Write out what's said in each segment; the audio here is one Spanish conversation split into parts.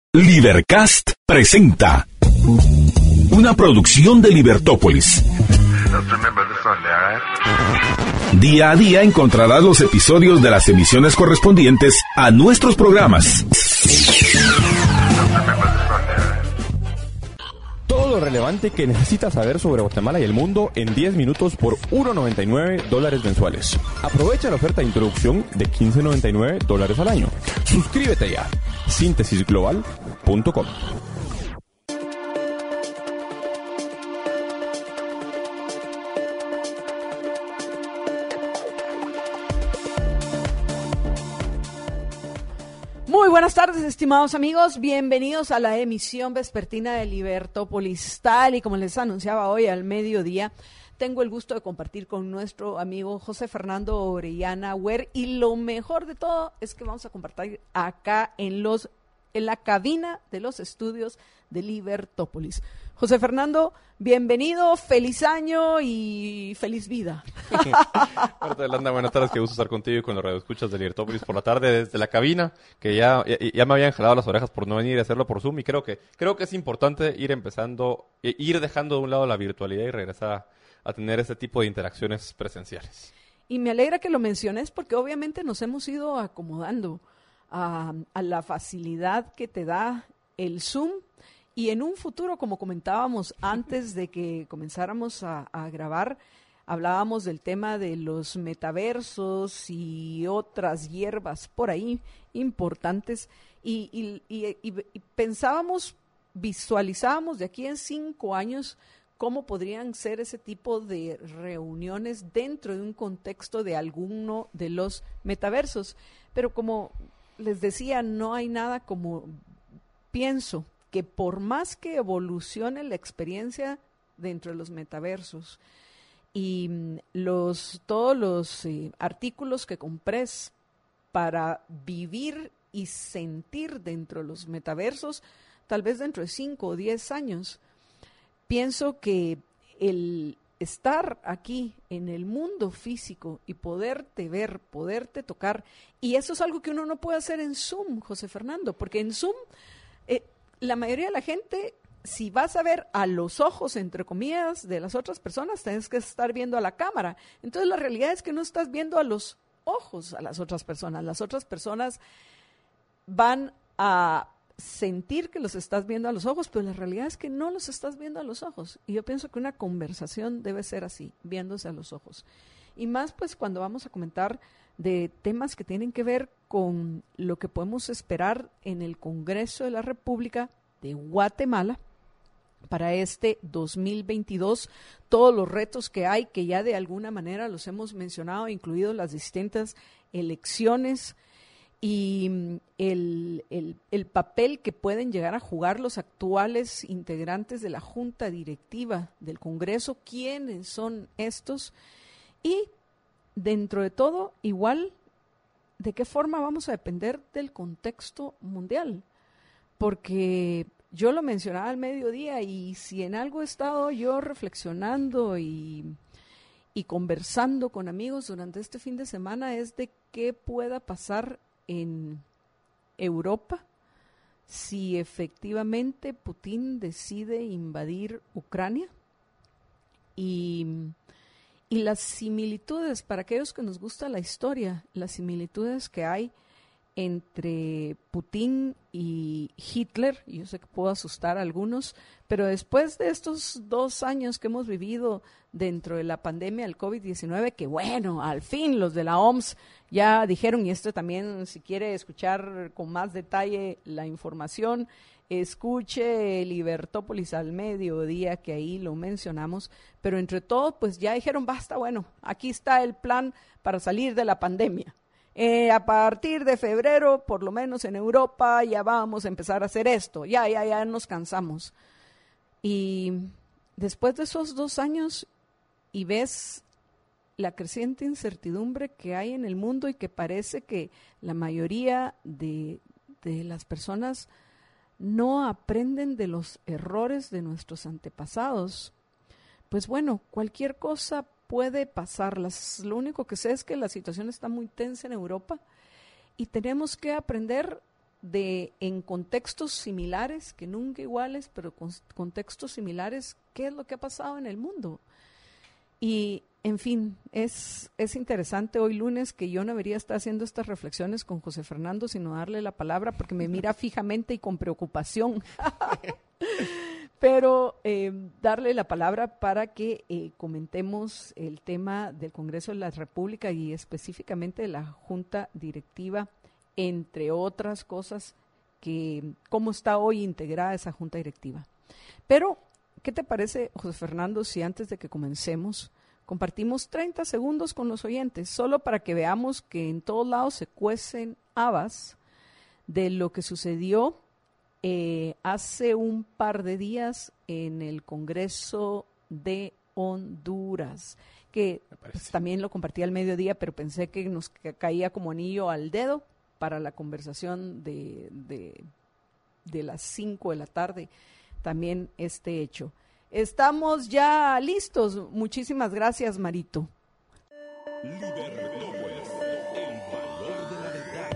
Libercast presenta una producción de Libertópolis. Día a día encontrarás los episodios de las emisiones correspondientes a nuestros programas. Todo lo relevante que necesitas saber sobre Guatemala y el mundo en 10 minutos por $1.99 mensuales. Aprovecha la oferta de introducción de $15.99 al año. Suscríbete ya. Síntesisglobal.com. Muy buenas tardes, estimados amigos, bienvenidos a la emisión vespertina de Libertópolis. Tal y como les anunciaba hoy al mediodía, tengo el gusto de compartir con nuestro amigo José Fernando Orellana Huer, y lo mejor de todo es que vamos a compartir acá en la cabina de los estudios de Libertópolis. José Fernando, bienvenido, feliz año y feliz vida. Marta Yolanda, buenas tardes, qué gusto estar contigo y con los radioescuchas de Libertópolis por la tarde desde la cabina, que ya me habían jalado las orejas por no venir a hacerlo por Zoom, y creo que es importante ir dejando de un lado la virtualidad y regresar a tener este tipo de interacciones presenciales. Y me alegra que lo menciones porque obviamente nos hemos ido acomodando a la facilidad que te da el Zoom. Y en un futuro, como comentábamos antes de que comenzáramos a grabar, hablábamos del tema de los metaversos y otras hierbas por ahí importantes, y pensábamos, visualizábamos de aquí en 5 años cómo podrían ser ese tipo de reuniones dentro de un contexto de alguno de los metaversos. Pero como les decía, no hay nada como, pienso, que por más que evolucione la experiencia dentro de los metaversos y todos los artículos que compres para vivir y sentir dentro de los metaversos, tal vez dentro de 5 o 10 años, pienso que el estar aquí en el mundo físico y poderte ver, poderte tocar, y eso es algo que uno no puede hacer en Zoom, José Fernando, porque en Zoom la mayoría de la gente, si vas a ver a los ojos, entre comillas, de las otras personas, tienes que estar viendo a la cámara. Entonces la realidad es que no estás viendo a los ojos a las otras personas. Las otras personas van a sentir que los estás viendo a los ojos, pero la realidad es que no los estás viendo a los ojos. Y yo pienso que una conversación debe ser así, viéndose a los ojos. Y más pues cuando vamos a comentar de temas que tienen que ver con lo que podemos esperar en el Congreso de la República de Guatemala para este 2022, todos los retos que hay, que ya de alguna manera los hemos mencionado, incluidos las distintas elecciones y el papel que pueden llegar a jugar los actuales integrantes de la Junta Directiva del Congreso, quiénes son estos, y dentro de todo, igual, ¿de qué forma vamos a depender del contexto mundial? Porque yo lo mencionaba al mediodía, y si en algo he estado yo reflexionando y conversando con amigos durante este fin de semana, es de qué pueda pasar en Europa si efectivamente Putin decide invadir Ucrania. Y las similitudes, para aquellos que nos gusta la historia, las similitudes que hay entre Putin y Hitler, yo sé que puedo asustar a algunos, pero después de estos 2 años que hemos vivido dentro de la pandemia del COVID-19, que bueno, al fin los de la OMS ya dijeron, y esto también, si quiere escuchar con más detalle la información, escuche Libertópolis al mediodía, que ahí lo mencionamos, pero entre todo, pues ya dijeron, basta, bueno, aquí está el plan para salir de la pandemia. A partir de febrero, por lo menos en Europa, ya vamos a empezar a hacer esto, ya nos cansamos. Y después de esos 2 años, y ves la creciente incertidumbre que hay en el mundo, y que parece que la mayoría de las personas no aprenden de los errores de nuestros antepasados, pues bueno, cualquier cosa puede pasar. Lo único que sé es que la situación está muy tensa en Europa y tenemos que aprender de en contextos similares, que nunca iguales, pero con contextos similares, qué es lo que ha pasado en el mundo. Y, en fin, es interesante hoy lunes que yo no debería estar haciendo estas reflexiones con José Fernando, sino darle la palabra porque me mira fijamente y con preocupación. Pero darle la palabra para que comentemos el tema del Congreso de la República y específicamente de la Junta Directiva, entre otras cosas, cómo está hoy integrada esa Junta Directiva. Pero, ¿qué te parece, José Fernando, si antes de que comencemos compartimos 30 segundos con los oyentes, solo para que veamos que en todos lados se cuecen habas de lo que sucedió hace un par de días en el Congreso de Honduras, que pues, también lo compartí al mediodía, pero pensé que nos caía como anillo al dedo para la conversación de las 5 de la tarde, también este hecho. Estamos ya listos. Muchísimas gracias, Marito. Libertópolis, el valor de la verdad.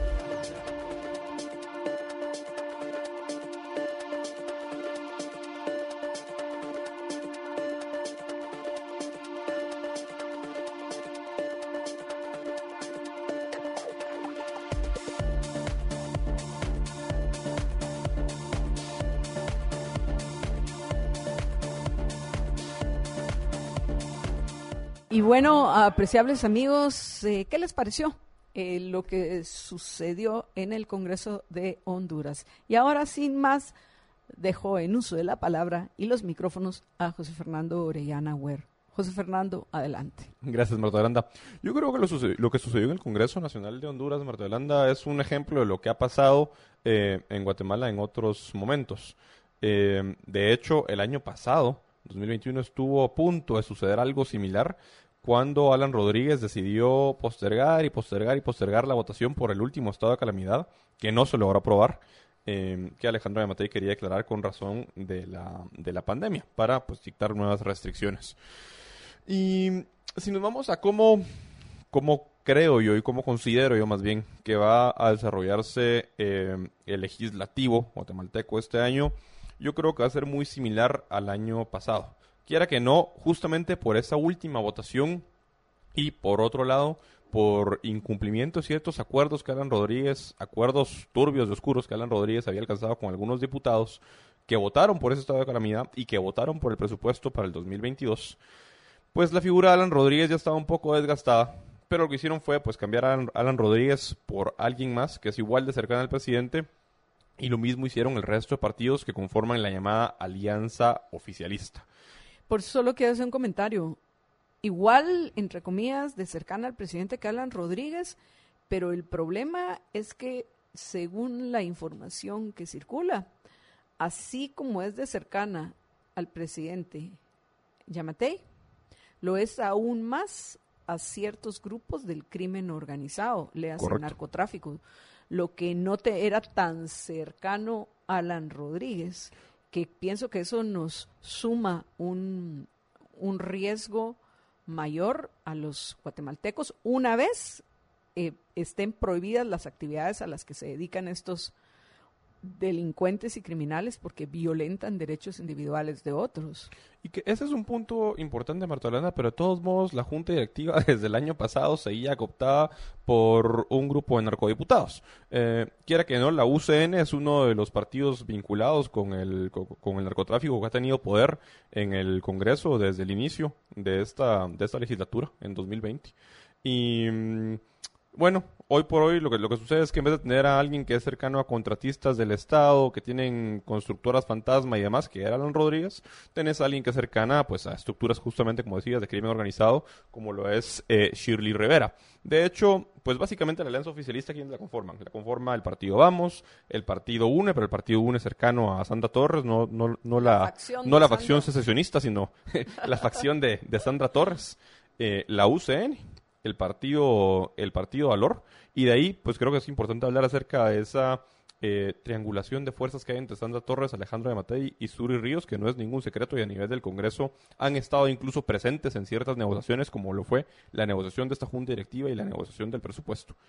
Y bueno, apreciables amigos, ¿qué les pareció lo que sucedió en el Congreso de Honduras? Y ahora, sin más, dejo en uso de la palabra y los micrófonos a José Fernando Orellana Huer. José Fernando, adelante. Gracias, Marta Yolanda. Yo creo que lo que sucedió en el Congreso Nacional de Honduras, Marta Yolanda, es un ejemplo de lo que ha pasado en Guatemala en otros momentos. De hecho, el año pasado, 2021, estuvo a punto de suceder algo similar cuando Alan Rodríguez decidió postergar la votación por el último estado de calamidad, que no se logró aprobar, que Alejandro Yamatei quería declarar con razón de la pandemia, para pues dictar nuevas restricciones. Y si nos vamos a cómo creo yo y cómo considero yo más bien que va a desarrollarse el legislativo guatemalteco este año, yo creo que va a ser muy similar al año pasado. Quiera que no, justamente por esa última votación y por otro lado, por incumplimiento de ciertos acuerdos que Alan Rodríguez, acuerdos turbios y oscuros que Alan Rodríguez había alcanzado con algunos diputados que votaron por ese estado de calamidad y que votaron por el presupuesto para el 2022, pues la figura de Alan Rodríguez ya estaba un poco desgastada, pero lo que hicieron fue pues cambiar a Alan Rodríguez por alguien más que es igual de cercano al presidente, y lo mismo hicieron el resto de partidos que conforman la llamada alianza oficialista. Por eso solo quiero hacer un comentario. Igual, entre comillas, de cercana al presidente que Alan Rodríguez, pero el problema es que, según la información que circula, así como es de cercana al presidente Yamatei, lo es aún más a ciertos grupos del crimen organizado, le hace narcotráfico, lo que no era tan cercano a Alan Rodríguez, que pienso que eso nos suma un riesgo mayor a los guatemaltecos una vez estén prohibidas las actividades a las que se dedican estos delincuentes y criminales porque violentan derechos individuales de otros. Y que ese es un punto importante, Marta Yolanda, pero de todos modos la Junta Directiva desde el año pasado seguía cooptada por un grupo de narcodiputados. Quiera que no, la UCN es uno de los partidos vinculados con el narcotráfico que ha tenido poder en el Congreso desde el inicio de esta legislatura, en 2020. Y bueno, hoy por hoy lo que sucede es que en vez de tener a alguien que es cercano a contratistas del Estado, que tienen constructoras fantasma y demás, que era Alan Rodríguez, tenés a alguien que es cercana pues, a estructuras justamente, como decías, de crimen organizado, como lo es Shirley Rivera. De hecho, pues básicamente la alianza oficialista, ¿quiénes la conforman? La conforma el partido Vamos, el partido UNE, pero el partido UNE cercano a Sandra Torres, no la facción secesionista, sino la facción de Sandra Torres, la UCN, el partido Valor, y de ahí pues creo que es importante hablar acerca de esa triangulación de fuerzas que hay entre Sandra Torres, Alejandro Yamatei y Suri Ríos, que no es ningún secreto y a nivel del Congreso han estado incluso presentes en ciertas negociaciones, como lo fue la negociación de esta Junta Directiva y la negociación del presupuesto.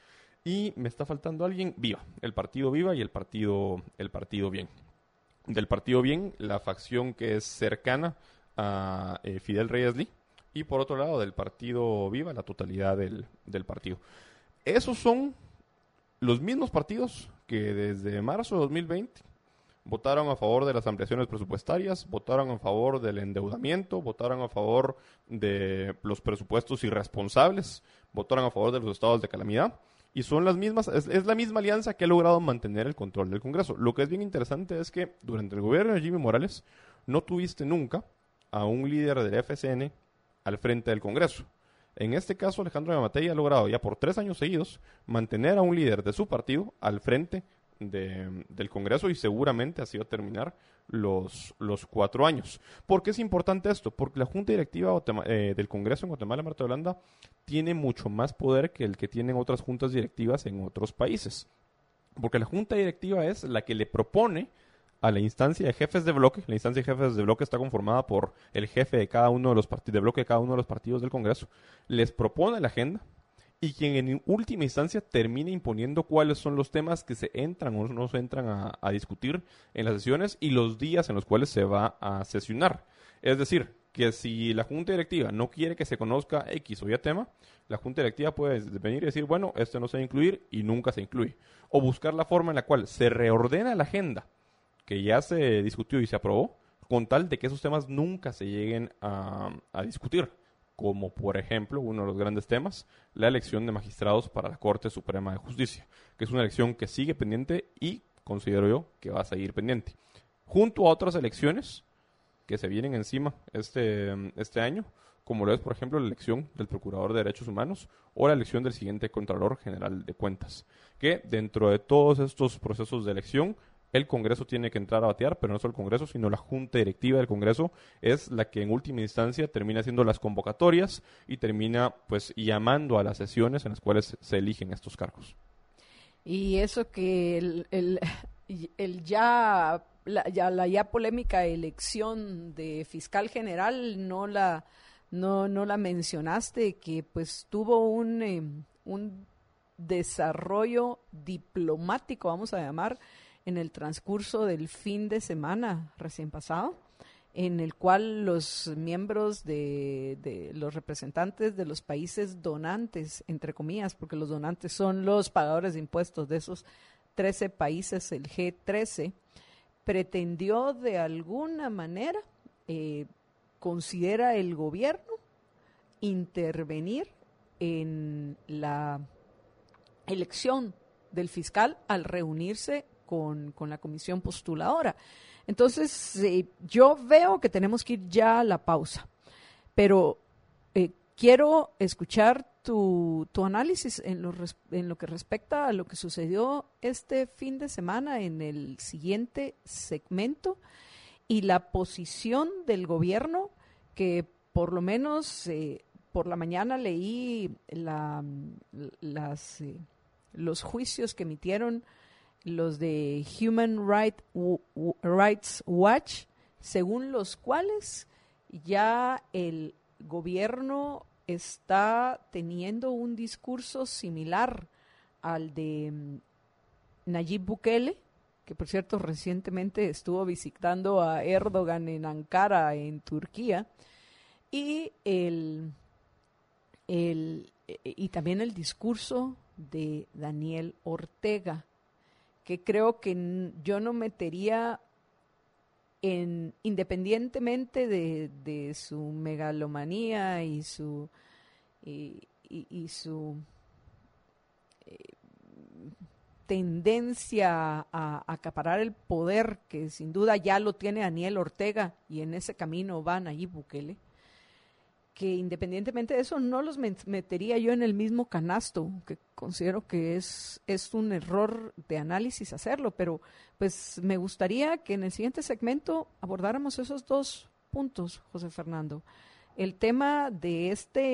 Y me está faltando alguien, Viva, el partido Viva y el partido Bien. Del partido Bien, la facción que es cercana a Fidel Reyes Lee, y por otro lado del partido Viva, la totalidad del partido. Esos son los mismos partidos que desde marzo de 2020 votaron a favor de las ampliaciones presupuestarias, votaron a favor del endeudamiento, votaron a favor de los presupuestos irresponsables, votaron a favor de los estados de calamidad, y son las mismas, es la misma alianza que ha logrado mantener el control del Congreso. Lo que es bien interesante es que durante el gobierno de Jimmy Morales no tuviste nunca a un líder del FCN al frente del Congreso. En este caso, Alejandro Yamatei ha logrado ya por 3 años seguidos mantener a un líder de su partido al frente del Congreso, y seguramente así va a terminar los 4 años. ¿Por qué es importante esto? Porque la Junta Directiva del Congreso en Guatemala, Marta Yolanda, tiene mucho más poder que el que tienen otras juntas directivas en otros países. Porque la Junta Directiva es la que le propone a la instancia de jefes de bloque. La instancia de jefes de bloque está conformada por el jefe de cada uno de los partidos de bloque de cada uno de los partidos del Congreso. Les propone la agenda, y quien en última instancia termina imponiendo cuáles son los temas que se entran o no se entran a discutir en las sesiones y los días en los cuales se va a sesionar. Es decir, que si la Junta Directiva no quiere que se conozca X o Y tema, la Junta Directiva puede venir y decir, bueno, esto no se va a incluir, y nunca se incluye. O buscar la forma en la cual se reordena la agenda que ya se discutió y se aprobó, con tal de que esos temas nunca se lleguen a discutir. Como por ejemplo, uno de los grandes temas, la elección de magistrados para la Corte Suprema de Justicia, que es una elección que sigue pendiente y considero yo que va a seguir pendiente. Junto a otras elecciones que se vienen encima este año, como lo es por ejemplo la elección del Procurador de Derechos Humanos o la elección del siguiente Contralor General de Cuentas, que dentro de todos estos procesos de elección, el Congreso tiene que entrar a batear, pero no solo el Congreso, sino la Junta Directiva del Congreso es la que en última instancia termina haciendo las convocatorias y termina pues llamando a las sesiones en las cuales se eligen estos cargos. Y eso que la ya polémica elección de fiscal general no la mencionaste, que pues tuvo un desarrollo diplomático, vamos a llamar, en el transcurso del fin de semana recién pasado, en el cual los miembros de los representantes de los países donantes, entre comillas, porque los donantes son los pagadores de impuestos de esos 13 países, el G13, pretendió de alguna manera, considera el gobierno, intervenir en la elección del fiscal al reunirse con la comisión postuladora. Entonces, yo veo que tenemos que ir ya a la pausa, pero quiero escuchar tu análisis en lo que respecta a lo que sucedió este fin de semana en el siguiente segmento, y la posición del gobierno, que por lo menos por la mañana leí los juicios que emitieron los de Human Rights Watch, según los cuales ya el gobierno está teniendo un discurso similar al de Nayib Bukele, que por cierto recientemente estuvo visitando a Erdogan en Ankara, en Turquía, y y también el discurso de Daniel Ortega, que creo que yo no metería independientemente de su megalomanía y su tendencia a acaparar el poder, que sin duda ya lo tiene Daniel Ortega, y en ese camino va Nayib Bukele, que independientemente de eso no los metería yo en el mismo canasto, que considero que es un error de análisis hacerlo, pero pues me gustaría que en el siguiente segmento abordáramos esos dos puntos, José Fernando. El tema de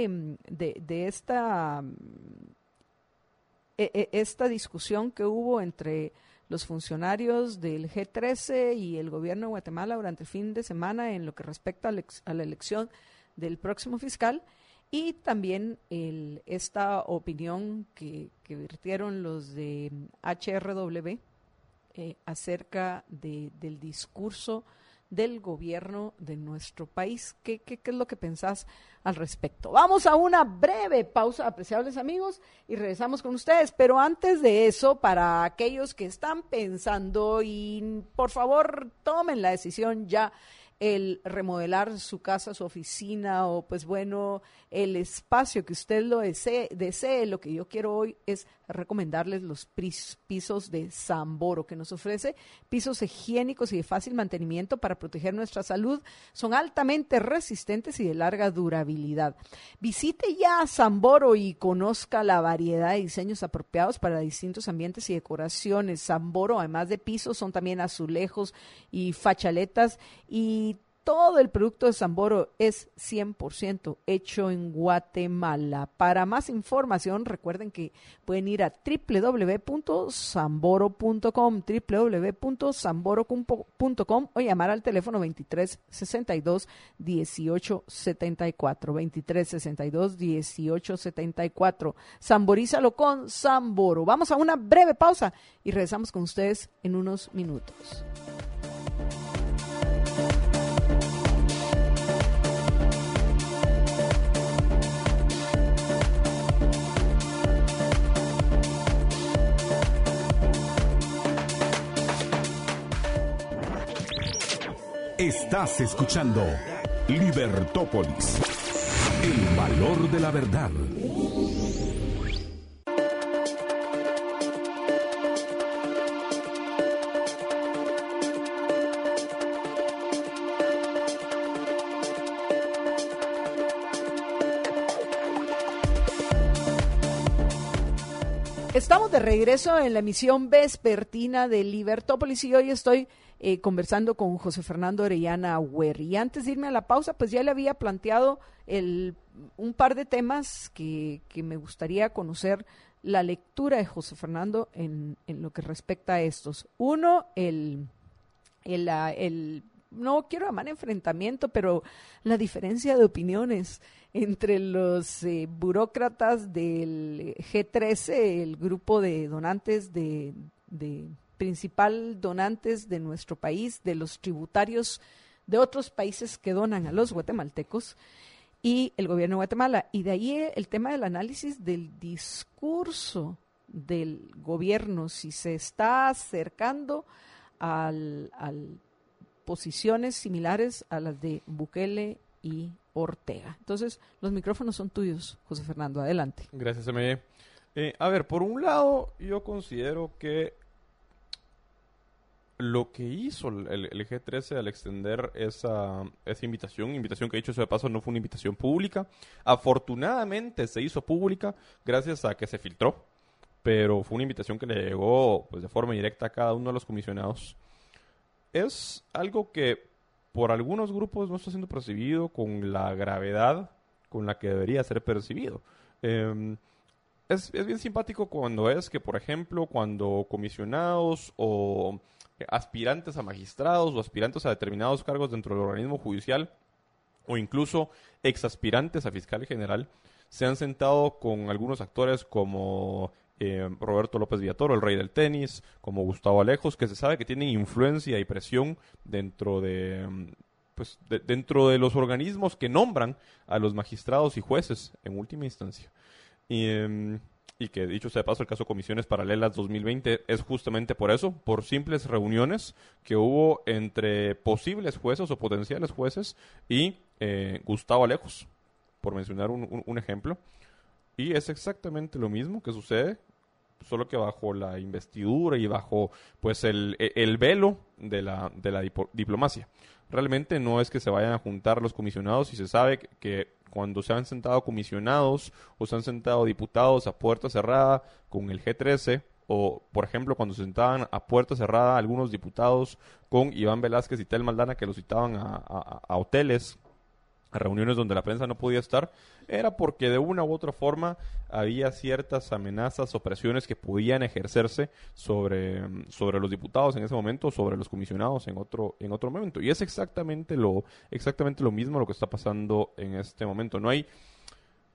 esta discusión que hubo entre los funcionarios del G13 y el gobierno de Guatemala durante el fin de semana en lo que respecta a la elección del próximo fiscal, Y también esta opinión que vertieron los de HRW acerca del discurso del gobierno de nuestro país. ¿Qué es lo que pensás al respecto? Vamos a una breve pausa, apreciables amigos, y regresamos con ustedes. Pero antes de eso, para aquellos que están pensando y por favor tomen la decisión ya, el remodelar su casa, su oficina o pues bueno, el espacio que usted lo desee, lo que yo quiero hoy es recomendarles los pisos de Samboro, que nos ofrece pisos higiénicos y de fácil mantenimiento para proteger nuestra salud. Son altamente resistentes y de larga durabilidad. Visite ya Samboro y conozca la variedad de diseños apropiados para distintos ambientes y decoraciones. Samboro, además de pisos, son también azulejos y fachaletas, y todo el producto de Samboro es 100% hecho en Guatemala. Para más información, recuerden que pueden ir a www.samboro.com, www.samboro.com, o llamar al teléfono 2362-1874, 2362-1874. Samborízalo con Samboro. Vamos a una breve pausa y regresamos con ustedes en unos minutos. Estás escuchando Libertópolis, el valor de la verdad. Estamos de regreso en la emisión vespertina de Libertópolis y hoy estoy conversando con José Fernando Orellana Werry. Y antes de irme a la pausa, pues ya le había planteado un par de temas que me gustaría conocer la lectura de José Fernando en lo que respecta a estos. Uno, no quiero llamar enfrentamiento, pero la diferencia de opiniones entre los burócratas del G13, el grupo de donantes de principal donantes de nuestro país, de los tributarios de otros países que donan a los guatemaltecos, y el gobierno de Guatemala. Y de ahí el tema del análisis del discurso del gobierno, si se está acercando a posiciones similares a las de Bukele y Ortega. Entonces, los micrófonos son tuyos, José Fernando. Adelante. Gracias, M. A ver, por un lado, yo considero que lo que hizo el G13 al extender esa invitación que dicho sea de paso no fue una invitación pública, afortunadamente se hizo pública gracias a que se filtró, pero fue una invitación que le llegó pues de forma directa a cada uno de los comisionados. Es algo que por algunos grupos no está siendo percibido con la gravedad con la que debería ser percibido. Es bien simpático cuando por ejemplo, cuando comisionados o aspirantes a magistrados o aspirantes a determinados cargos dentro del organismo judicial o incluso exaspirantes a fiscal general se han sentado con algunos actores como Roberto López Villatoro, el rey del tenis, como Gustavo Alejos, que se sabe que tienen influencia y presión dentro de los organismos que nombran a los magistrados y jueces en última instancia. Y que, dicho sea de paso, el caso Comisiones Paralelas 2020 es justamente por eso, por simples reuniones que hubo entre posibles jueces o potenciales jueces y Gustavo Alejos, por mencionar un ejemplo. Y es exactamente lo mismo que sucede, solo que bajo la investidura y bajo pues el velo de la diplomacia. Realmente no es que se vayan a juntar los comisionados y se sabe que cuando se han sentado comisionados o se han sentado diputados a puerta cerrada con el G13, o por ejemplo cuando se sentaban a puerta cerrada algunos diputados con Iván Velázquez y Tel Maldana, que los citaban a hoteles, a reuniones donde la prensa no podía estar, era porque de una u otra forma había ciertas amenazas o presiones que podían ejercerse sobre los diputados en ese momento, sobre los comisionados en otro momento. Y es exactamente lo mismo lo que está pasando en este momento. No hay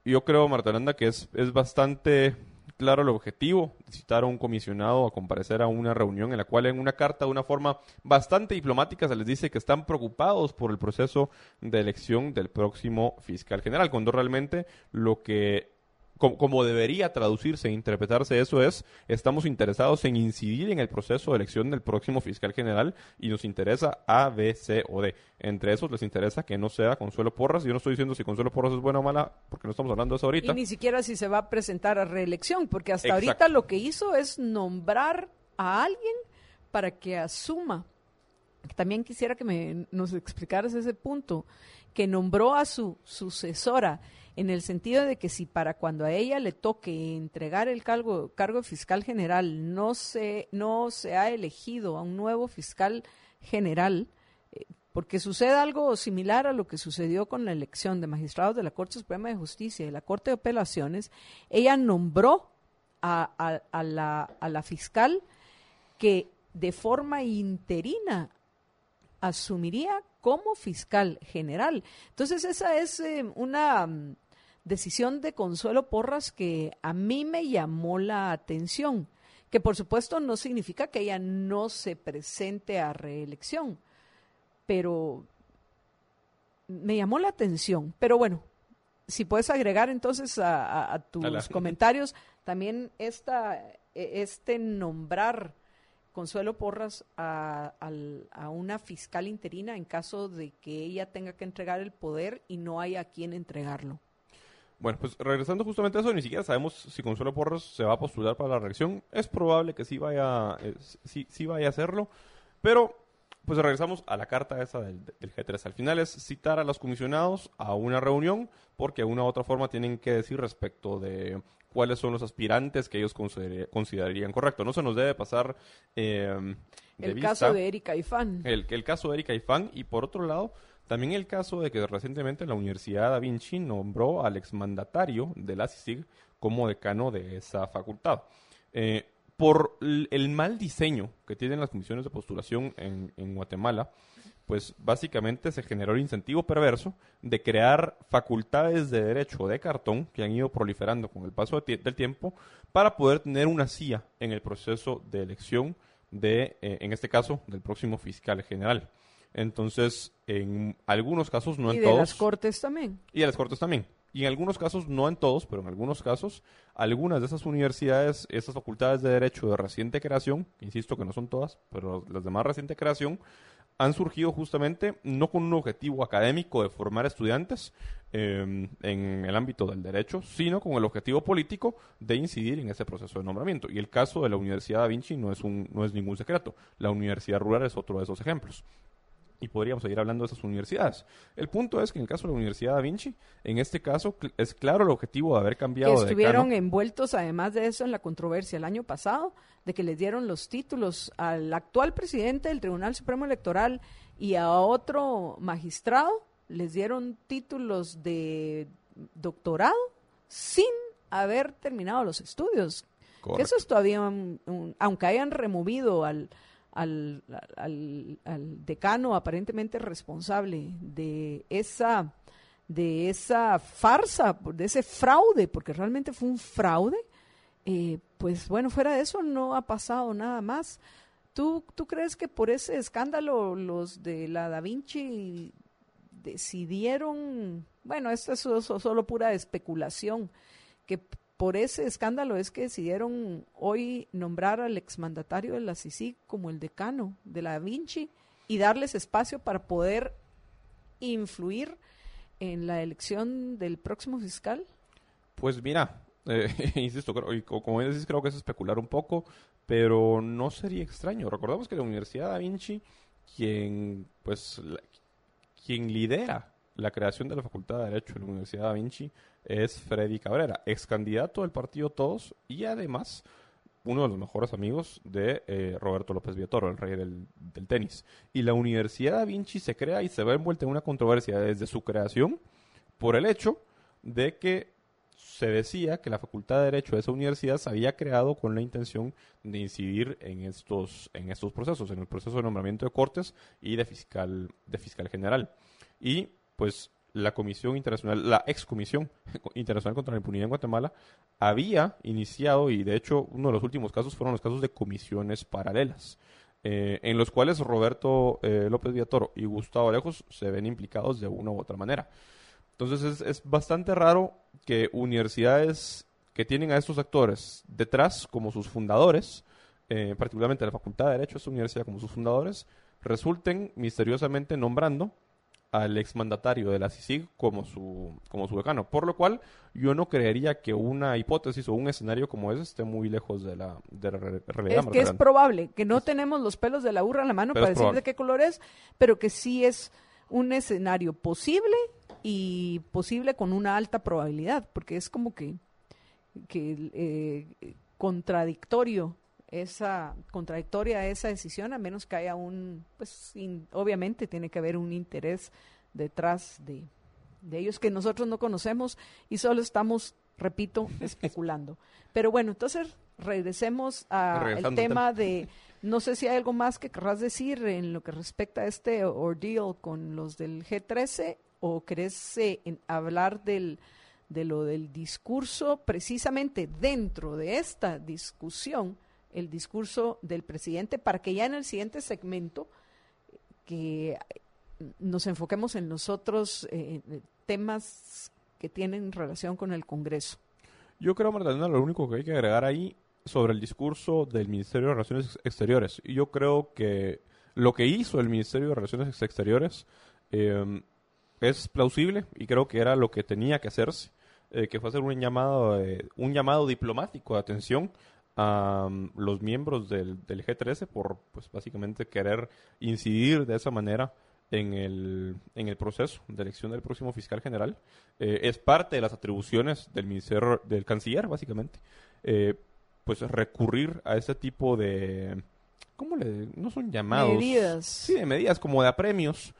yo creo, Marta Yolanda, que es bastante claro el objetivo de citar a un comisionado a comparecer a una reunión en la cual en una carta de una forma bastante diplomática se les dice que están preocupados por el proceso de elección del próximo fiscal general, cuando realmente lo que como debería traducirse e interpretarse eso es, estamos interesados en incidir en el proceso de elección del próximo fiscal general y nos interesa A, B, C o D. Entre esos les interesa que no sea Consuelo Porras. Yo no estoy diciendo si Consuelo Porras es buena o mala, porque no estamos hablando de eso ahorita. Y ni siquiera si se va a presentar a reelección, porque hasta Exacto. ahorita lo que hizo es nombrar a alguien para que asuma. También quisiera que nos explicaras ese punto, que nombró a su sucesora, en el sentido de que si para cuando a ella le toque entregar el cargo de fiscal general no se ha elegido a un nuevo fiscal general, porque sucede algo similar a lo que sucedió con la elección de magistrados de la Corte Suprema de Justicia y la Corte de Apelaciones, ella nombró a la fiscal que de forma interina asumiría como fiscal general. Entonces esa es una decisión de Consuelo Porras que a mí me llamó la atención, que por supuesto no significa que ella no se presente a reelección, pero me llamó la atención. Pero bueno, si puedes agregar entonces a tus comentarios también este nombrar Consuelo Porras a una fiscal interina en caso de que ella tenga que entregar el poder y no haya a quien entregarlo. Bueno, pues regresando justamente a eso, ni siquiera sabemos si Consuelo Porras se va a postular para la reelección. Es probable que sí vaya a hacerlo, pero pues regresamos a la carta esa del G3. Al final es citar a los comisionados a una reunión, porque de una u otra forma tienen que decir respecto de cuáles son los aspirantes que ellos considerarían correcto. No se nos debe pasar el caso de Erika Ifán. El caso de Erika Ifán, y por otro lado, también el caso de que recientemente la Universidad Da Vinci nombró al exmandatario de la CICIG como decano de esa facultad. Por el mal diseño que tienen las comisiones de postulación en Guatemala, pues básicamente se generó el incentivo perverso de crear facultades de derecho de cartón que han ido proliferando con el paso del tiempo para poder tener una silla en el proceso de elección en este caso, del próximo fiscal general. Entonces, en algunos casos, no en todos. Y de las Cortes también. Y de las Cortes también. Y en algunos casos, no en todos, pero en algunos casos, algunas de esas universidades, esas facultades de derecho de reciente creación, insisto que no son todas, pero las de más reciente creación, han surgido justamente no con un objetivo académico de formar estudiantes en el ámbito del derecho, sino con el objetivo político de incidir en ese proceso de nombramiento. Y el caso de la Universidad Da Vinci no es ningún secreto. La Universidad Rural es otro de esos ejemplos. Y podríamos seguir hablando de esas universidades. El punto es que en el caso de la Universidad Da Vinci, en este caso es claro el objetivo de haber cambiado de decano. Estuvieron envueltos, además de eso, en la controversia el año pasado, de que les dieron los títulos al actual presidente del Tribunal Supremo Electoral y a otro magistrado, les dieron títulos de doctorado sin haber terminado los estudios. Correcto. Que eso es todavía, aunque hayan removido al decano aparentemente responsable de esa farsa, de ese fraude, porque realmente fue un fraude, pues bueno, fuera de eso no ha pasado nada más. ¿Tú crees que por ese escándalo los de la Da Vinci decidieron, bueno, esto es solo pura especulación, que por ese escándalo es que decidieron hoy nombrar al exmandatario de la CICIG como el decano de la Da Vinci y darles espacio para poder influir en la elección del próximo fiscal? Pues mira, insisto, como dices, creo que es especular un poco, pero no sería extraño. Recordemos que la Universidad Da Vinci, quien lidera la creación de la Facultad de Derecho de la Universidad Da Vinci es Freddy Cabrera, ex candidato del partido Todos y además uno de los mejores amigos de Roberto López Villatoro, el rey del tenis. Y la Universidad Da Vinci se crea y se ve envuelta en una controversia desde su creación por el hecho de que se decía que la Facultad de Derecho de esa universidad se había creado con la intención de incidir en estos procesos, en el proceso de nombramiento de cortes y de fiscal general. Y pues la Comisión Internacional, la ex Comisión Internacional contra la Impunidad en Guatemala, había iniciado, y de hecho uno de los últimos casos fueron los casos de comisiones paralelas, en los cuales Roberto López Villatoro y Gustavo Alejos se ven implicados de una u otra manera. Entonces es bastante raro que universidades que tienen a estos actores detrás como sus fundadores, particularmente la Facultad de Derecho de esta universidad como sus fundadores, resulten misteriosamente nombrando al exmandatario de la CICIG como su decano. Por lo cual, yo no creería que una hipótesis o un escenario como ese esté muy lejos de la realidad. Es que es probable, que no tenemos los pelos de la burra en la mano para decir de qué color es, pero que sí es un escenario posible y posible con una alta probabilidad, porque es como que contradictoria esa decisión, a menos que haya obviamente tiene que haber un interés detrás de ellos que nosotros no conocemos y solo estamos, repito, especulando. Pero bueno, entonces regresemos al tema de, no sé si hay algo más que querrás decir en lo que respecta a este ordeal con los del G13, o querés hablar de lo del discurso, precisamente dentro de esta discusión, el discurso del presidente, para que ya en el siguiente segmento que nos enfoquemos en los otros temas que tienen relación con el Congreso. Yo creo, Magdalena, lo único que hay que agregar ahí sobre el discurso del Ministerio de Relaciones Exteriores. Yo creo que lo que hizo el Ministerio de Relaciones Exteriores es plausible y creo que era lo que tenía que hacerse, que fue hacer un llamado diplomático de atención a los miembros del G13 por, pues, básicamente querer incidir de esa manera en el proceso de elección del próximo fiscal general. Es parte de las atribuciones del ministerio, del canciller, básicamente, pues recurrir a ese tipo de, no son llamados, medidas. Sí, de medidas, como de apremios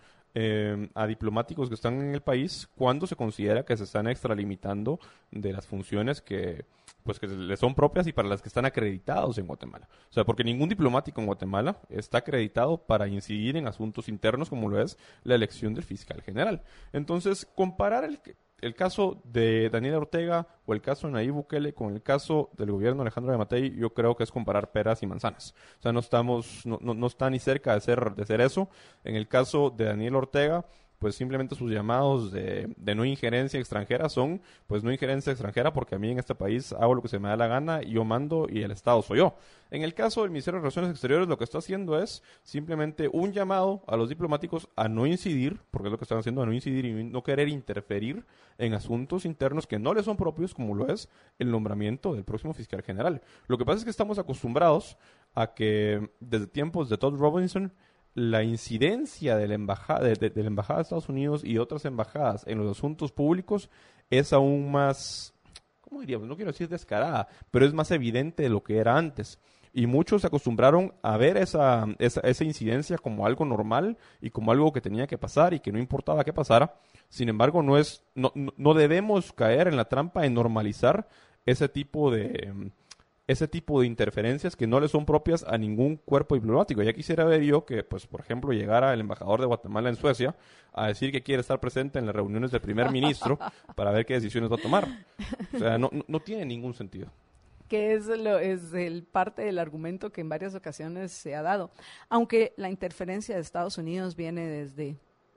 a diplomáticos que están en el país cuando se considera que se están extralimitando de las funciones que les son propias y para las que están acreditados en Guatemala. O sea, porque ningún diplomático en Guatemala está acreditado para incidir en asuntos internos como lo es la elección del fiscal general. Entonces, comparar el caso de Daniel Ortega o el caso de Nayib Bukele con el caso del gobierno de Alejandro Yamatei, yo creo que es comparar peras y manzanas. O sea, no está ni cerca de ser eso. En el caso de Daniel Ortega, pues simplemente sus llamados de no injerencia extranjera son, pues no injerencia extranjera porque a mí en este país hago lo que se me da la gana, yo mando y el Estado soy yo. En el caso del Ministerio de Relaciones Exteriores, lo que está haciendo es simplemente un llamado a los diplomáticos a no incidir, porque es lo que están haciendo, a no incidir y no querer interferir en asuntos internos que no les son propios, como lo es el nombramiento del próximo fiscal general. Lo que pasa es que estamos acostumbrados a que desde tiempos de Todd Robinson, la incidencia de la embajada de Estados Unidos y otras embajadas en los asuntos públicos es aún más, ¿cómo diríamos? No quiero decir descarada, pero es más evidente de lo que era antes. Y muchos se acostumbraron a ver esa incidencia como algo normal y como algo que tenía que pasar y que no importaba qué pasara. Sin embargo, no debemos caer en la trampa de normalizar ese tipo de interferencias que no le son propias a ningún cuerpo diplomático. Ya quisiera ver yo que, pues, por ejemplo, llegara el embajador de Guatemala en Suecia a decir que quiere estar presente en las reuniones del primer ministro para ver qué decisiones va a tomar. O sea, no tiene ningún sentido. Que es el parte del argumento que en varias ocasiones se ha dado. Aunque la interferencia de Estados Unidos viene desde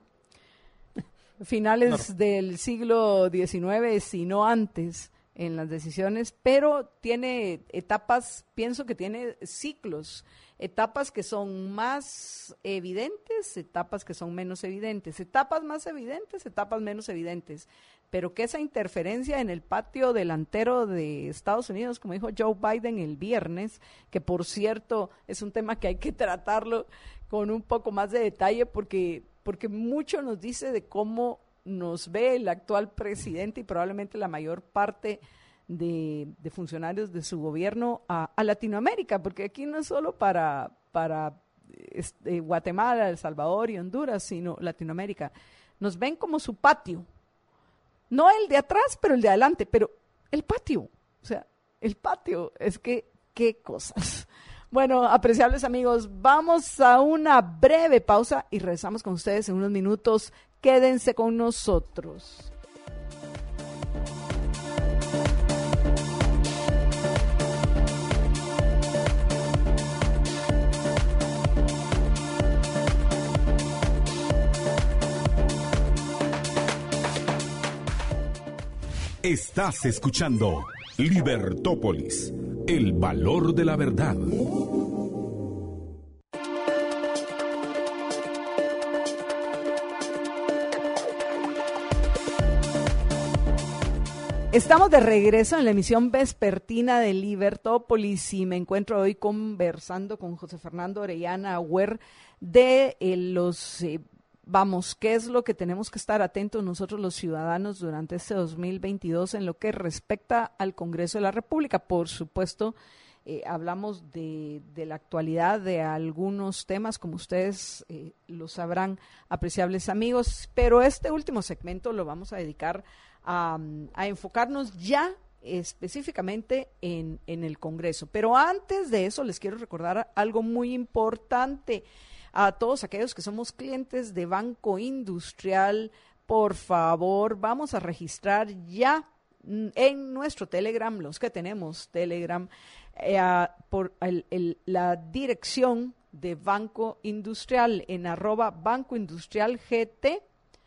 finales del siglo XIX, si no antes, en las decisiones, pero tiene etapas, pienso que tiene ciclos, etapas que son más evidentes, etapas que son menos evidentes, etapas más evidentes, etapas menos evidentes, pero que esa interferencia en el patio delantero de Estados Unidos, como dijo Joe Biden el viernes, que por cierto es un tema que hay que tratarlo con un poco más de detalle porque mucho nos dice de cómo nos ve el actual presidente y probablemente la mayor parte de funcionarios de su gobierno a Latinoamérica, porque aquí no es solo para Guatemala, El Salvador y Honduras, sino Latinoamérica. Nos ven como su patio, no el de atrás, pero el de adelante, pero el patio, o sea, el patio, es que, qué cosas. Bueno, apreciables amigos, vamos a una breve pausa y regresamos con ustedes en unos minutos Quédense con nosotros. Estás escuchando Libertópolis, el valor de la verdad. Estamos de regreso en la emisión vespertina de Libertópolis y me encuentro hoy conversando con José Fernando Orellana Huer de qué es lo que tenemos que estar atentos nosotros los ciudadanos durante este 2022 en lo que respecta al Congreso de la República. Por supuesto, hablamos de la actualidad de algunos temas, como ustedes lo sabrán, apreciables amigos, pero este último segmento lo vamos a dedicar a enfocarnos ya específicamente en el Congreso. Pero antes de eso les quiero recordar algo muy importante. A todos aquellos que somos clientes de Banco Industrial, por favor, vamos a registrar ya en nuestro Telegram, los que tenemos Telegram, por la dirección de Banco Industrial en @bancoindustrialgt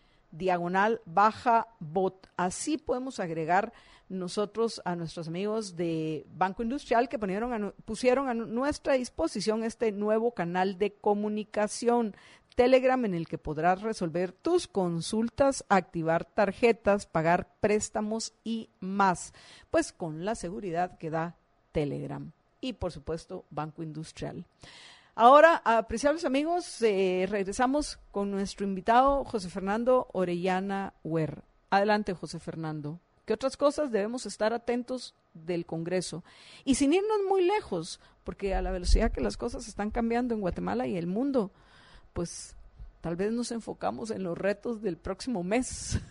/bot. Así podemos agregar nosotros a nuestros amigos de Banco Industrial que pusieron a nuestra disposición este nuevo canal de comunicación Telegram en el que podrás resolver tus consultas, activar tarjetas, pagar préstamos y más, pues con la seguridad que da Telegram y por supuesto Banco Industrial. Ahora, apreciables amigos, regresamos con nuestro invitado José Fernando Orellana Huer. Adelante, José Fernando. ¿Qué otras cosas debemos estar atentos del Congreso? Y sin irnos muy lejos, porque a la velocidad que las cosas están cambiando en Guatemala y el mundo, pues tal vez nos enfocamos en los retos del próximo mes.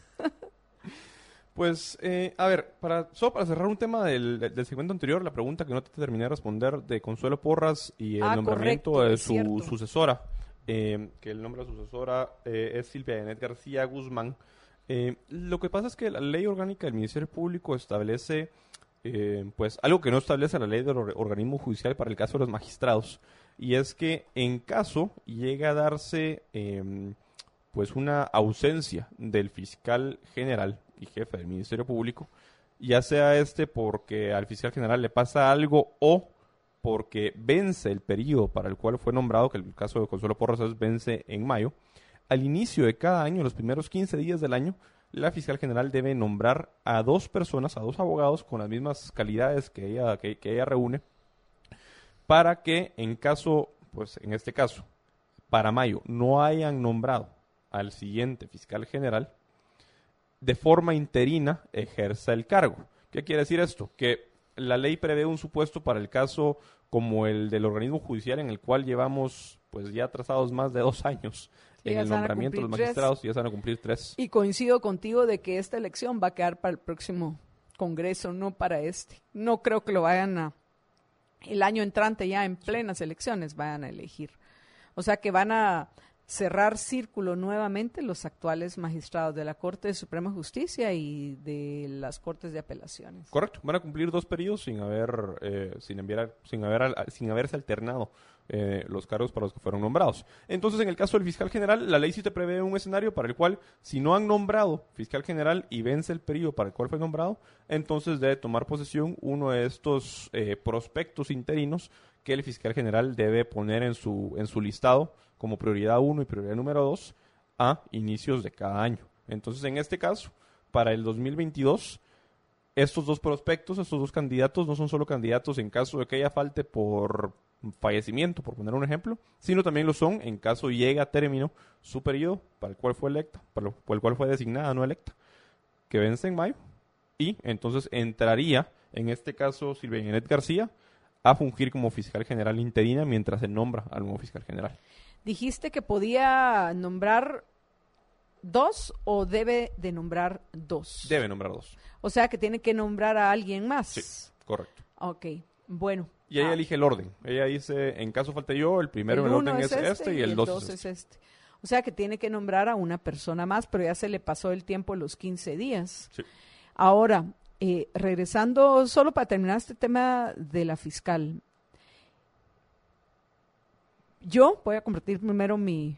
Pues, a ver, solo para cerrar un tema del segmento anterior, la pregunta que no te terminé de responder de Consuelo Porras y el nombramiento correcto, de su sucesora, que el nombre de la sucesora es Silvia Yanet García Guzmán. Lo que pasa es que la ley orgánica del Ministerio Público establece, pues, algo que no establece la ley del organismo judicial para el caso de los magistrados, y es que en caso llega a darse, pues, una ausencia del fiscal general y jefe del Ministerio Público, ya sea porque al fiscal general le pasa algo o porque vence el periodo para el cual fue nombrado, que el caso de Consuelo Porras vence en mayo. Al inicio de cada año, los primeros 15 días del año, la fiscal general debe nombrar a 2 personas, a 2 abogados con las mismas calidades que ella reúne, para que en este caso, para mayo, no hayan nombrado al siguiente fiscal general, de forma interina ejerza el cargo. ¿Qué quiere decir esto? Que la ley prevé un supuesto para el caso como el del organismo judicial en el cual llevamos pues ya atrasados más de 2 años en el nombramiento de los magistrados, y ya se van a cumplir 3. Y coincido contigo de que esta elección va a quedar para el próximo Congreso, no para este. No creo que lo vayan el año entrante ya en plenas elecciones vayan a elegir. O sea que van a cerrar círculo nuevamente los actuales magistrados de la Corte de Suprema Justicia y de las Cortes de Apelaciones. Correcto, van a cumplir 2 periodos sin haberse alternado los cargos para los que fueron nombrados. Entonces, en el caso del fiscal general, la ley sí te prevé un escenario para el cual, si no han nombrado fiscal general y vence el periodo para el cual fue nombrado, entonces debe tomar posesión uno de estos prospectos interinos que el fiscal general debe poner en su listado como prioridad 1 y prioridad número 2 a inicios de cada año. Entonces, en este caso, para el 2022, estos 2 prospectos, estos 2 candidatos, no son solo candidatos en caso de que ella falte por fallecimiento, por poner un ejemplo, sino también lo son en caso llegue a término su periodo para el cual fue electa, por el cual fue designada, no electa, que vence en mayo, y entonces entraría, en este caso, Silvia Yanet García, a fungir como fiscal general interina mientras se nombra al nuevo fiscal general. ¿Dijiste que podía nombrar 2 o debe de nombrar 2? Debe nombrar 2. O sea que tiene que nombrar a alguien más. Sí, correcto. Ok, bueno. Y ella elige el orden. Ella dice, en caso falte yo, el primero en el orden es este y el 2 es este. O sea que tiene que nombrar a una persona más, pero ya se le pasó el tiempo los 15 días. Sí. Ahora, regresando, solo para terminar este tema de la fiscal. Yo voy a compartir primero mi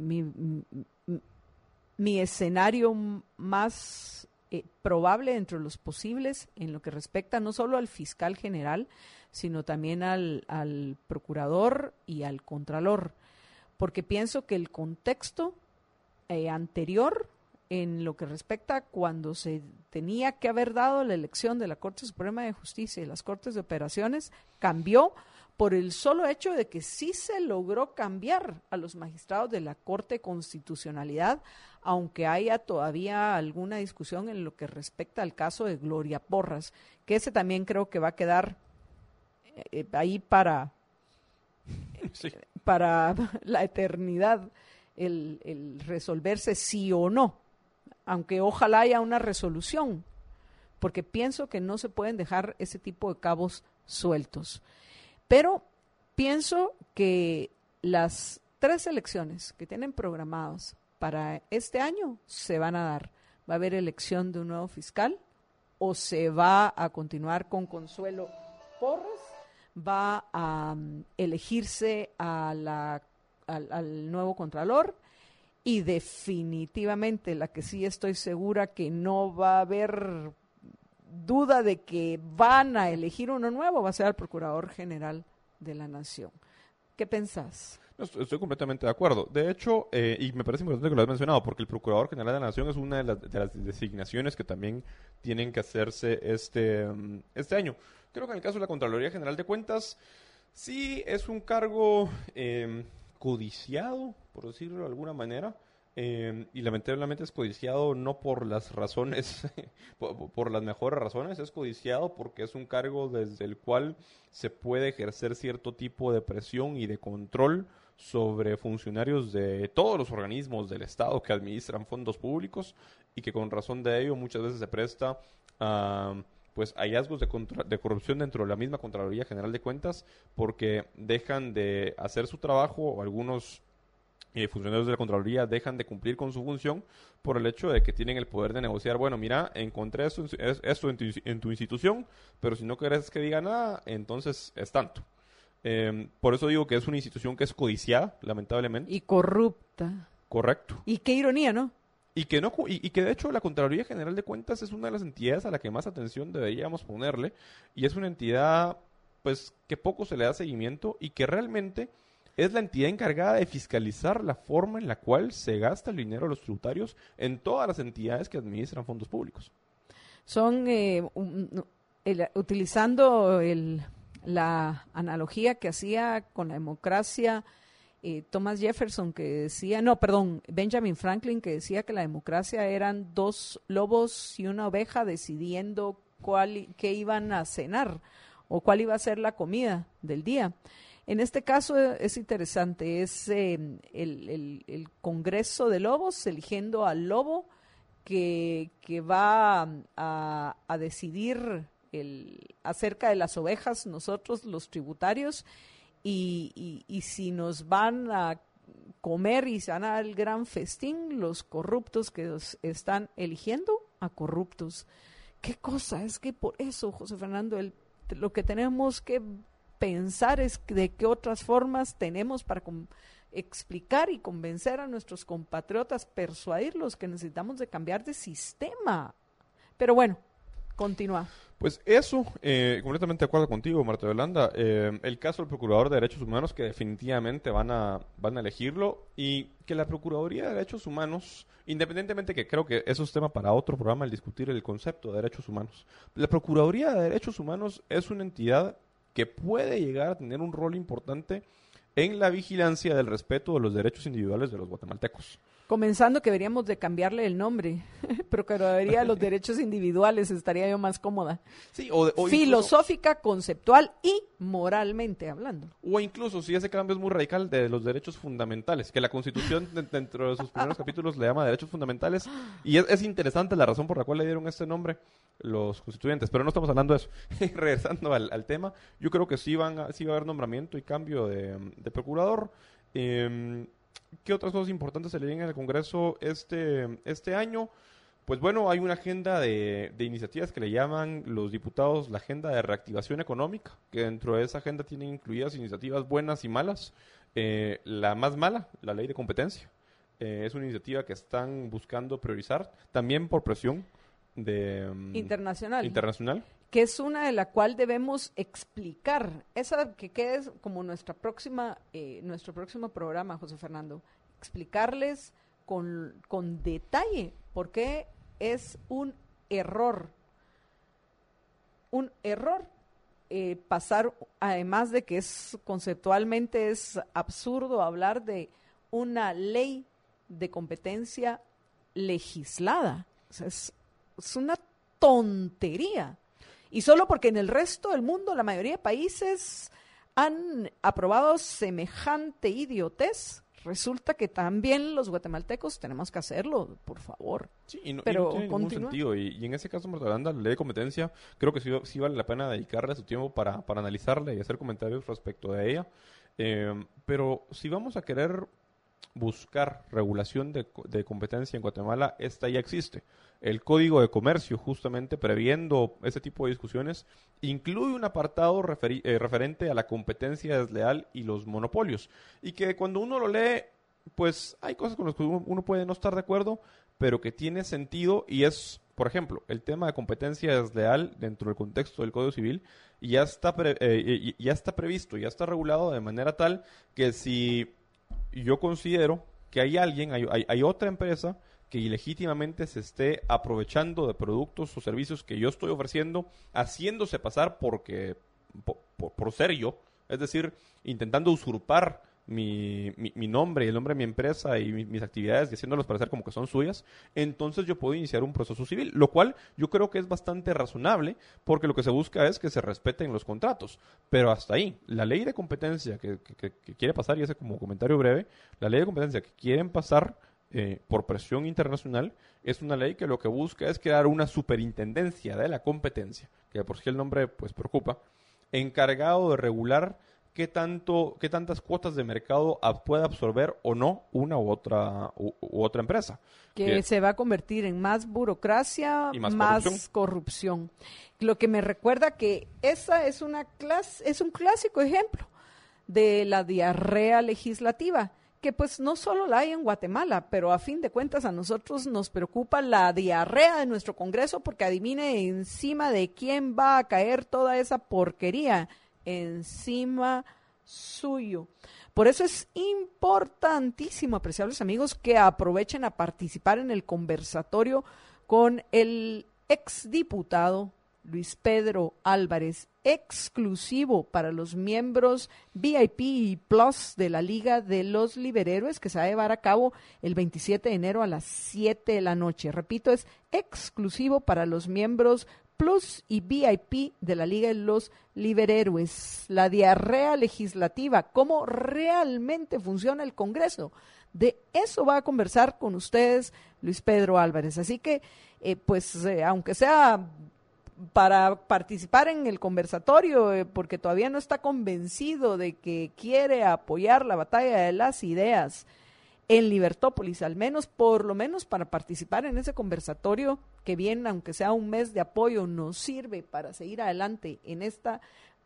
escenario más probable entre los posibles en lo que respecta no solo al fiscal general, sino también al procurador y al contralor, porque pienso que el contexto anterior en lo que respecta cuando se tenía que haber dado la elección de la Corte Suprema de Justicia y las Cortes de Operaciones cambió por el solo hecho de que sí se logró cambiar a los magistrados de la Corte de Constitucionalidad, aunque haya todavía alguna discusión en lo que respecta al caso de Gloria Porras, que ese también creo que va a quedar ahí para la eternidad, el resolverse sí o no, aunque ojalá haya una resolución, porque pienso que no se pueden dejar ese tipo de cabos sueltos. Pero pienso que las 3 elecciones que tienen programadas para este año se van a dar. Va a haber elección de un nuevo fiscal o se va a continuar con Consuelo Porras, va a elegirse al nuevo contralor y definitivamente la que sí estoy segura que no va a haber duda de que van a elegir uno nuevo va a ser el Procurador General de la Nación. ¿Qué pensás? No, estoy completamente de acuerdo. De hecho, y me parece importante que lo has mencionado, porque el Procurador General de la Nación es una de las designaciones que también tienen que hacerse este año. Creo que en el caso de la Contraloría General de Cuentas, sí es un cargo codiciado, por decirlo de alguna manera. Y lamentablemente es codiciado no por las razones, por las mejores razones, es codiciado porque es un cargo desde el cual se puede ejercer cierto tipo de presión y de control sobre funcionarios de todos los organismos del Estado que administran fondos públicos y que con razón de ello muchas veces se presta a hallazgos de corrupción dentro de la misma Contraloría General de Cuentas porque dejan de hacer su trabajo o algunos funcionarios de la Contraloría dejan de cumplir con su función por el hecho de que tienen el poder de negociar. Bueno, mira, encontré esto en tu institución, pero si no querés que diga nada, entonces es tanto. Por eso digo que es una institución que es codiciada, lamentablemente. Y corrupta. Correcto. Y qué ironía, ¿no? Y que de hecho la Contraloría General de Cuentas es una de las entidades a la que más atención deberíamos ponerle, y es una entidad pues que poco se le da seguimiento y que realmente es la entidad encargada de fiscalizar la forma en la cual se gasta el dinero de los tributarios en todas las entidades que administran fondos públicos. Son, utilizando la analogía que hacía con la democracia Thomas Jefferson, Benjamin Franklin, que decía que la democracia eran 2 lobos y una oveja decidiendo qué iban a cenar o cuál iba a ser la comida del día. En este caso es interesante, es el Congreso de Lobos eligiendo al lobo que va a decidir acerca de las ovejas, nosotros los tributarios, y si nos van a comer y se van a dar el gran festín, los corruptos que los están eligiendo a corruptos. ¿Qué cosa? Es que por eso, José Fernando, lo que tenemos que pensar es de qué otras formas tenemos para explicar y convencer a nuestros compatriotas, persuadirlos que necesitamos de cambiar de sistema. Pero bueno, continúa. Pues eso, completamente de acuerdo contigo, Marta Yolanda. El caso del Procurador de Derechos Humanos, que definitivamente van a elegirlo, y que la Procuraduría de Derechos Humanos, independientemente que creo que eso es tema para otro programa, el discutir el concepto de derechos humanos, la Procuraduría de Derechos Humanos es una entidad que puede llegar a tener un rol importante en la vigilancia del respeto de los derechos individuales de los guatemaltecos. Comenzando que deberíamos de cambiarle el nombre, Procuraduría de los Derechos Individuales, estaría yo más cómoda. Sí, o filosófica, incluso, conceptual y moralmente hablando. O incluso, si ese cambio es muy radical, de los derechos fundamentales, que la Constitución dentro de sus primeros capítulos le llama derechos fundamentales, y es interesante la razón por la cual le dieron este nombre los constituyentes, pero no estamos hablando de eso. Regresando al tema, yo creo que sí va a haber nombramiento y cambio de procurador. ¿Qué otras cosas importantes se le vienen al Congreso este año? Pues bueno, hay una agenda de iniciativas que le llaman los diputados la agenda de reactivación económica, que dentro de esa agenda tienen incluidas iniciativas buenas y malas. La más mala, la ley de competencia, es una iniciativa que están buscando priorizar, también por presión internacional. Que es una de la cual debemos explicar. Esa que quede como nuestro próximo programa, José Fernando. Explicarles con detalle por qué es un error. Pasar, además de que conceptualmente es absurdo hablar de una ley de competencia legislada. O sea, es una tontería. Y solo porque en el resto del mundo la mayoría de países han aprobado semejante idiotez, resulta que también los guatemaltecos tenemos que hacerlo, por favor. Sí, y no tiene ningún sentido. Y en ese caso, Marta Yolanda, la ley de competencia, creo que sí vale la pena dedicarle su tiempo para analizarla y hacer comentarios respecto de ella. Pero si vamos a querer buscar regulación de competencia en Guatemala, esta ya existe. El Código de Comercio, justamente previendo ese tipo de discusiones, incluye un apartado referente a la competencia desleal y los monopolios. Y que cuando uno lo lee, pues hay cosas con las que uno puede no estar de acuerdo, pero que tiene sentido y es, por ejemplo, el tema de competencia desleal dentro del contexto del Código Civil ya está previsto, ya está regulado de manera tal que si yo considero que hay otra empresa que ilegítimamente se esté aprovechando de productos o servicios que yo estoy ofreciendo, haciéndose pasar por ser yo, es decir, intentando usurpar mi nombre y el nombre de mi empresa y mis actividades y haciéndolos parecer como que son suyas, entonces yo puedo iniciar un proceso civil, lo cual yo creo que es bastante razonable porque lo que se busca es que se respeten los contratos, pero hasta ahí, la ley de competencia que quiere pasar, y ese como comentario breve, la ley de competencia que quieren pasar por presión internacional, es una ley que lo que busca es crear una superintendencia de la competencia, que por sí el nombre pues preocupa, encargado de regular qué tantas cuotas de mercado puede absorber o no una u otra empresa. Que se va a convertir en más burocracia, y más corrupción. Lo que me recuerda que esa es un clásico ejemplo de la diarrea legislativa, que pues no solo la hay en Guatemala, pero a fin de cuentas a nosotros nos preocupa la diarrea de nuestro Congreso, porque adivine encima de quién va a caer toda esa porquería, encima suyo. Por eso es importantísimo, apreciables amigos, que aprovechen a participar en el conversatorio con el exdiputado Luis Pedro Álvarez, exclusivo para los miembros VIP y Plus de la Liga de los Liberhéroes, que se va a llevar a cabo el 27 de enero a las 7 de la noche. Repito, es exclusivo para los miembros Plus y VIP de la Liga de los Liberhéroes. La diarrea legislativa, cómo realmente funciona el Congreso. De eso va a conversar con ustedes Luis Pedro Álvarez. Así que, aunque sea para participar en el conversatorio, porque todavía no está convencido de que quiere apoyar la batalla de las ideas en Libertópolis, por lo menos para participar en ese conversatorio, que bien, aunque sea un mes de apoyo, nos sirve para seguir adelante en esta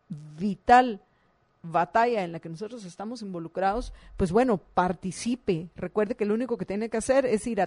vital batalla en la que nosotros estamos involucrados. Pues bueno, participe. Recuerde que lo único que tiene que hacer es ir a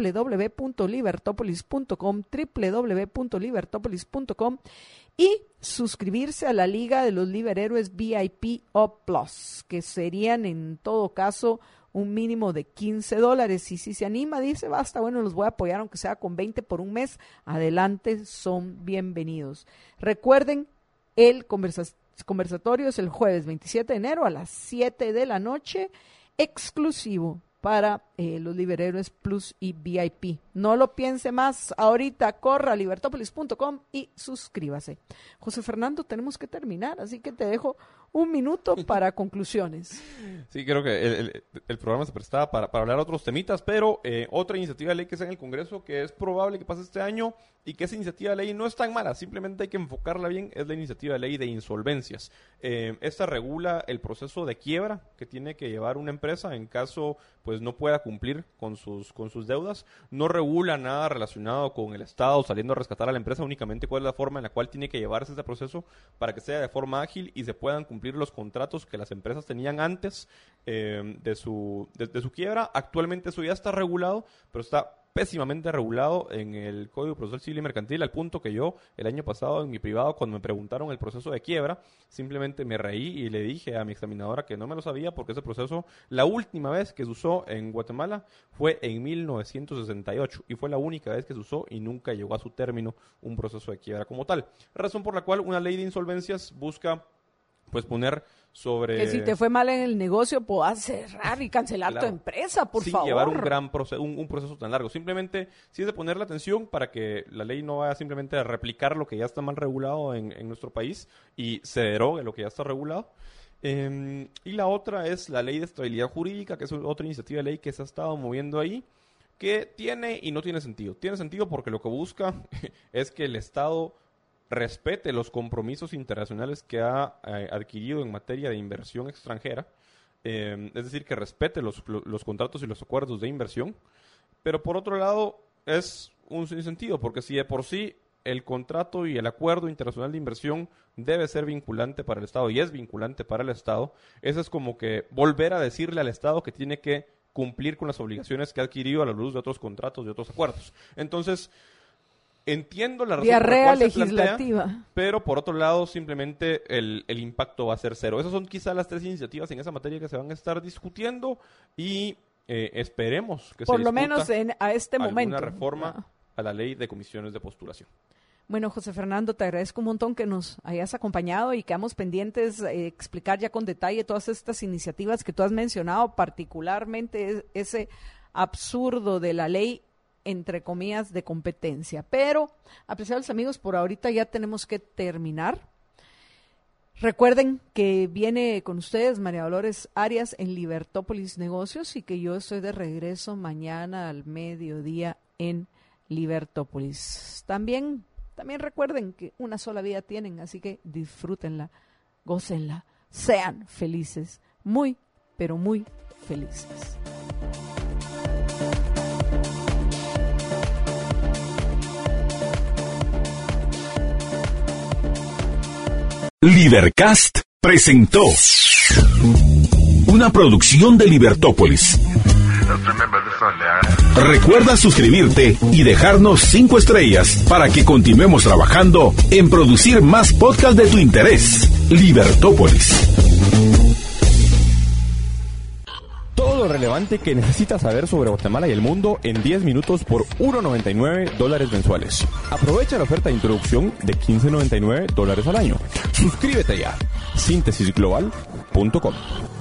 www.libertopolis.com y suscribirse a la Liga de los Liberhéroes VIP o Plus, que serían en todo caso un mínimo de $15. Y si se anima, dice, basta, bueno, los voy a apoyar aunque sea con 20 por un mes, adelante, son bienvenidos. Recuerden, el conversatorio es el jueves 27 de enero a las 7 de la noche, exclusivo para los Liberhéroes Plus y VIP. No lo piense más, ahorita corra a libertopolis.com y suscríbase. José Fernando, tenemos que terminar, así que te dejo un minuto para conclusiones. Sí, creo que el programa se prestaba para hablar de otros temitas, pero otra iniciativa de ley que está en el Congreso que es probable que pase este año y que esa iniciativa de ley no es tan mala, simplemente hay que enfocarla bien, es la iniciativa de ley de insolvencias. Esta regula el proceso de quiebra que tiene que llevar una empresa en caso pues no pueda cumplir con sus deudas. No regula nada relacionado con el Estado saliendo a rescatar a la empresa, únicamente cuál es la forma en la cual tiene que llevarse ese proceso para que sea de forma ágil y se puedan cumplir los contratos que las empresas tenían antes de su quiebra. Actualmente eso ya está regulado, pero está pésimamente regulado en el Código Procesal Civil y Mercantil, al punto que yo, el año pasado, en mi privado, cuando me preguntaron el proceso de quiebra, simplemente me reí y le dije a mi examinadora que no me lo sabía porque ese proceso, la última vez que se usó en Guatemala fue en 1968 y fue la única vez que se usó y nunca llegó a su término un proceso de quiebra como tal. Razón por la cual una ley de insolvencias busca pues poner sobre... Que si te fue mal en el negocio, puedas cerrar y cancelar tu empresa, por favor. Sin llevar un gran proceso, un proceso tan largo. Simplemente, sí es de poner la atención para que la ley no vaya simplemente a replicar lo que ya está mal regulado en nuestro país y se derogue lo que ya está regulado. Y la otra es la ley de estabilidad jurídica, que es otra iniciativa de ley que se ha estado moviendo ahí, que tiene y no tiene sentido. Tiene sentido porque lo que busca es que el Estado respete los compromisos internacionales que ha adquirido en materia de inversión extranjera, es decir, que respete los contratos y los acuerdos de inversión, pero por otro lado es un sinsentido, porque si de por sí el contrato y el acuerdo internacional de inversión debe ser vinculante para el Estado y es vinculante para el Estado, eso es como que volver a decirle al Estado que tiene que cumplir con las obligaciones que ha adquirido a la luz de otros contratos y otros acuerdos. Entonces, entiendo la razón diarrea por la cual legislativa. se plantea, pero por otro lado simplemente el impacto va a ser cero. Esas son quizás las tres iniciativas en esa materia que se van a estar discutiendo y esperemos que por se lo menos a este momento alguna reforma a la ley de comisiones de postulación. Bueno, José Fernando, te agradezco un montón que nos hayas acompañado y quedamos pendientes explicar ya con detalle todas estas iniciativas que tú has mencionado, particularmente ese absurdo de la ley entre comillas de competencia. Pero, apreciados amigos, por ahorita ya tenemos que terminar. Recuerden que viene con ustedes María Dolores Arias en Libertópolis Negocios y que yo estoy de regreso mañana al mediodía en Libertópolis. También recuerden que una sola vida tienen, así que disfrútenla, gócenla, sean felices, muy, pero muy felices. Libercast presentó una producción de Libertópolis. Recuerda suscribirte y dejarnos 5 estrellas para que continuemos trabajando en producir más podcasts de tu interés. Libertópolis. Todo lo relevante que necesitas saber sobre Guatemala y el mundo en 10 minutos por $1.99 mensuales. Aprovecha la oferta de introducción de $15.99 al año. Suscríbete ya. Síntesisglobal.com